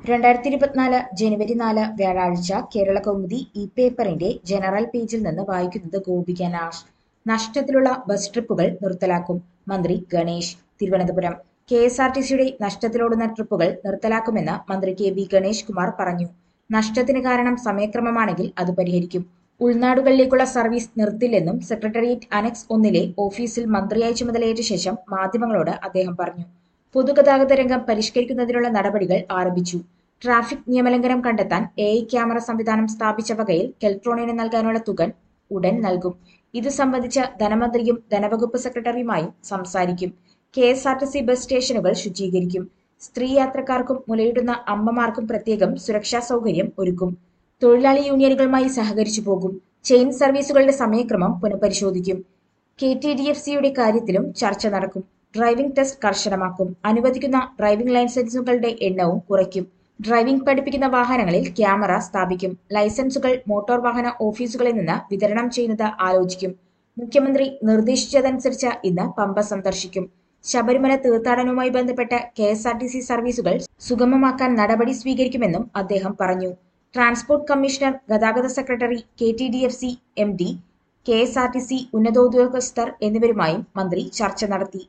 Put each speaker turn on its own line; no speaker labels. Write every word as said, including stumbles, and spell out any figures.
രണ്ടായിരത്തി ഇരുപത്തിനാല് ജനുവരി നാല് വ്യാഴാഴ്ച കേരള കൗമുദി ഇ പേപ്പറിന്റെ ജനറൽ പേജിൽ നിന്ന് വായിക്കുന്നത് ഗോപിക നാഷ്. നഷ്ടത്തിലുള്ള ബസ് ട്രിപ്പുകൾ നിർത്തലാക്കും മന്ത്രി Ganesh. Thiruvananthapuram. K S R T സിയുടെ നഷ്ടത്തിലോടുന്ന ട്രിപ്പുകൾ നിർത്തലാക്കുമെന്ന് മന്ത്രി കെ ബി ഗണേഷ് കുമാർ പറഞ്ഞു. നഷ്ടത്തിന് കാരണം സമയക്രമമാണെങ്കിൽ അത് പരിഹരിക്കും. ഉൾനാടുകളിലേക്കുള്ള സർവീസ് നിർത്തില്ലെന്നും സെക്രട്ടേറിയറ്റ് അനക്സ് ഒന്നിലെ ഓഫീസിൽ മന്ത്രിയായി ചുമതലയേറ്റ ശേഷം മാധ്യമങ്ങളോട് അദ്ദേഹം പറഞ്ഞു. പൊതുഗതാഗത രംഗം പരിഷ്കരിക്കുന്നതിനുള്ള നടപടികൾ ആരംഭിച്ചു. ട്രാഫിക് നിയമലംഘനം കണ്ടെത്താൻ എ ഐ ക്യാമറ സംവിധാനം സ്ഥാപിച്ച വകയിൽ കെൽട്രോണിന് നൽകാനുള്ള തുക ഉടൻ നൽകും. ഇതു സംബന്ധിച്ച് ധനമന്ത്രിയും ധനവകുപ്പ് സെക്രട്ടറിയുമായും സംസാരിക്കും. K S R T C bus സ്റ്റേഷനുകൾ ശുചീകരിക്കും. സ്ത്രീ യാത്രക്കാർക്കും മുലയൂട്ടുന്ന അമ്മമാർക്കും പ്രത്യേകം സുരക്ഷാ സൗകര്യം ഒരുക്കും. തൊഴിലാളി യൂണിയനുകളുമായി സഹകരിച്ചു പോകും. ചെയിൻ സർവീസുകളുടെ സമയക്രമം പുനഃപരിശോധിക്കും. കെ ടി ഡി എഫ് സിയുടെ കാര്യത്തിലും ചർച്ച നടക്കും. ഡ്രൈവിംഗ് ടെസ്റ്റ് കർശനമാക്കും. അനുവദിക്കുന്ന ഡ്രൈവിംഗ് ലൈസൻസുകളുടെ എണ്ണവും കുറയ്ക്കും. ഡ്രൈവിംഗ് പഠിപ്പിക്കുന്ന വാഹനങ്ങളിൽ ക്യാമറ സ്ഥാപിക്കും. ലൈസൻസുകൾ മോട്ടോർ വാഹന ഓഫീസുകളിൽ നിന്ന് വിതരണം ചെയ്യുന്നത് ആലോചിക്കും. മുഖ്യമന്ത്രി നിർദ്ദേശിച്ചതനുസരിച്ച് ഇന്ന് പമ്പ സന്ദർശിക്കും. ശബരിമല തീർത്ഥാടനവുമായി ബന്ധപ്പെട്ട് K S R T C സർവീസുകൾ സുഗമമാക്കാൻ നടപടി സ്വീകരിക്കുമെന്നും അദ്ദേഹം പറഞ്ഞു. ട്രാൻസ്പോർട്ട് കമ്മീഷണർ, ഗതാഗത secretary, K T D F C M D, K S R T C ഉന്നതോദ്യോഗസ്ഥർ എന്നിവരുമായും മന്ത്രി ചർച്ച നടത്തി.